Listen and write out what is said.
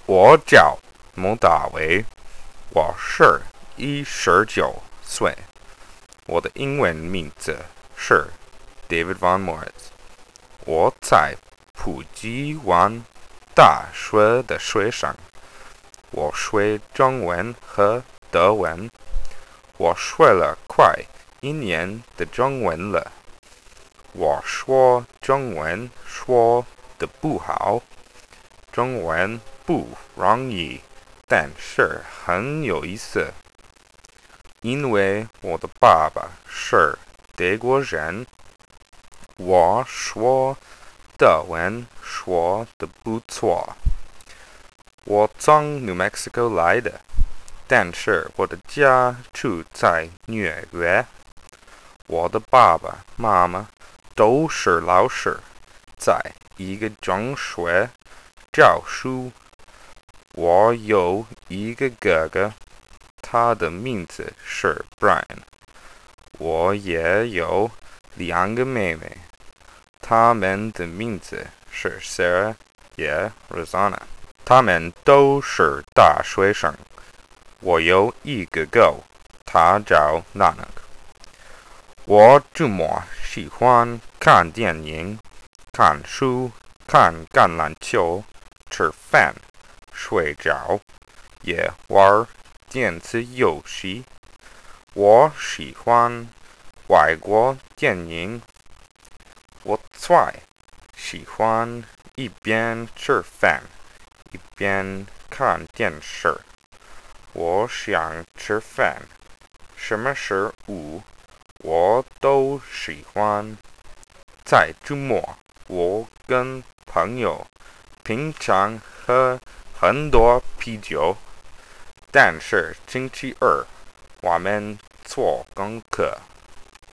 我叫穆大为，我是19岁，我的英文名字是 David Von Moritz。我在普吉湾大学的学生，我学中文和德文，我学了快1年的中文了。我说中文说得不好，中文不容易，但是很有意思。因为我的爸爸是德国人，我说德文说得不错。我从 New Mexico 来的，但是我的家住在纽约。我的爸爸妈妈都是老师，在一个中学教书。我有一个哥哥，他的名字是 Brian。我也有2个妹妹，她们的名字是 Sarah 也 Rosanna。她们都是大学生。我有一个狗，它叫 Nanak。我周末喜欢看电影、看书、看橄榄球、吃饭、睡觉，也玩电子游戏。我喜欢外国电影。我最喜欢一边吃饭一边看电视。我想吃饭，什么食物我都喜欢。在周末，我跟朋友平常喝很多啤酒，但是星期二我们做功课。